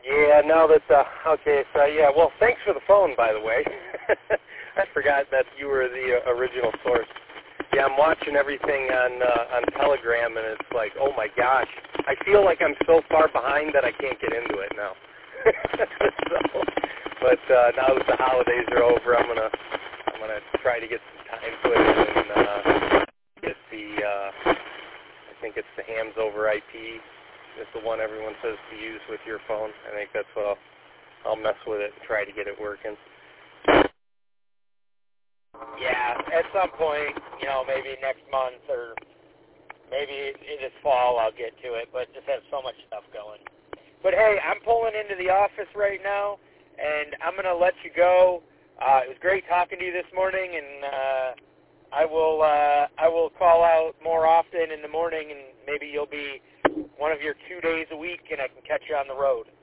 Yeah, now that, okay, so yeah, well, thanks for the phone, by the way. I forgot that you were the original source. Yeah, I'm watching everything on Telegram, and it's like, oh my gosh, I feel like I'm so far behind that I can't get into it now. So, but now that the holidays are over, I'm gonna try to get some time put in and get the I think it's the Hams over IP. It's the one everyone says to use with your phone. I think that's what I'll mess with it and try to get it working. Yeah, at some point, maybe next month or maybe this fall I'll get to it, but just have so much stuff going. But hey, I'm pulling into the office right now, and I'm going to let you go. It was great talking to you this morning, and I will call out more often in the morning, and maybe you'll be one of your 2 days a week, and I can catch you on the road.